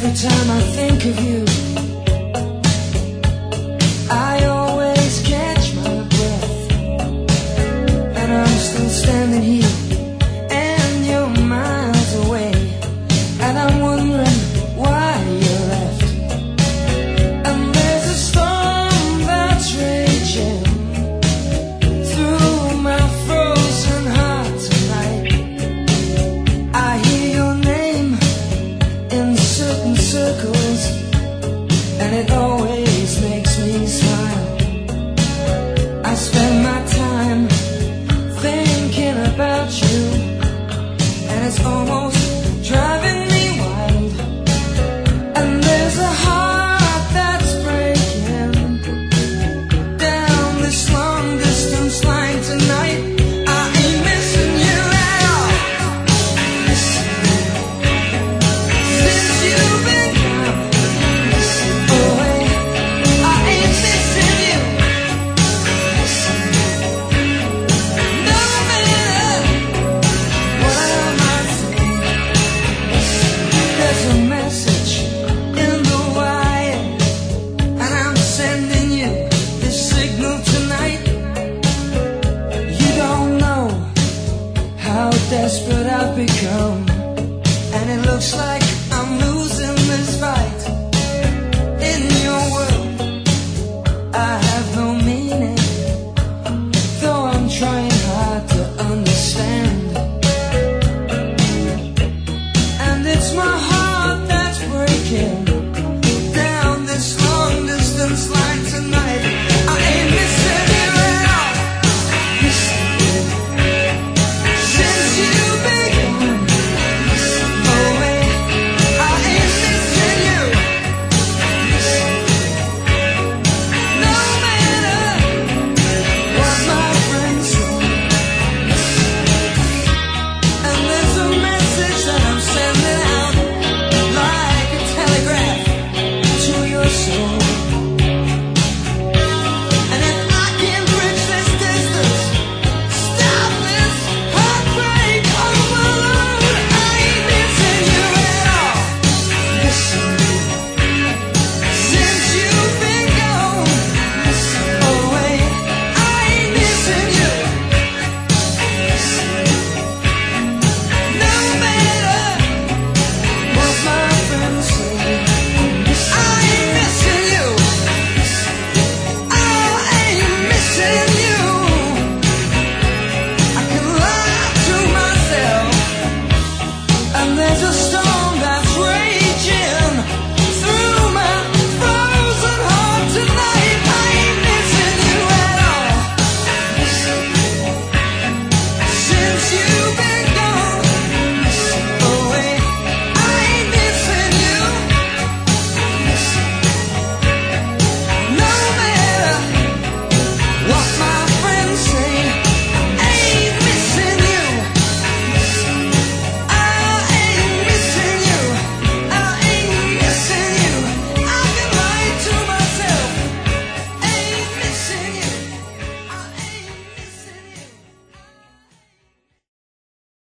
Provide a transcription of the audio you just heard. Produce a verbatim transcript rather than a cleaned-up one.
Every time I think of you, I always catch my breath, and I'm still standing here, and you're miles away, and I'm wondering why you left. And there's a storm that's raging through my frozen heart tonight. I hear your name in certain circles, and it always makes me smile. I spend my time thinking about you, and it's almost driving me wild. And there's a heart that's breaking down this long distance line tonight. I ain't missing you at all. Since you've been gone away, I ain't missing you. No matter what I might say, there's a message in the wire, and I'm sending you this signal tonight. You don't know how desperate I've become, and it looks like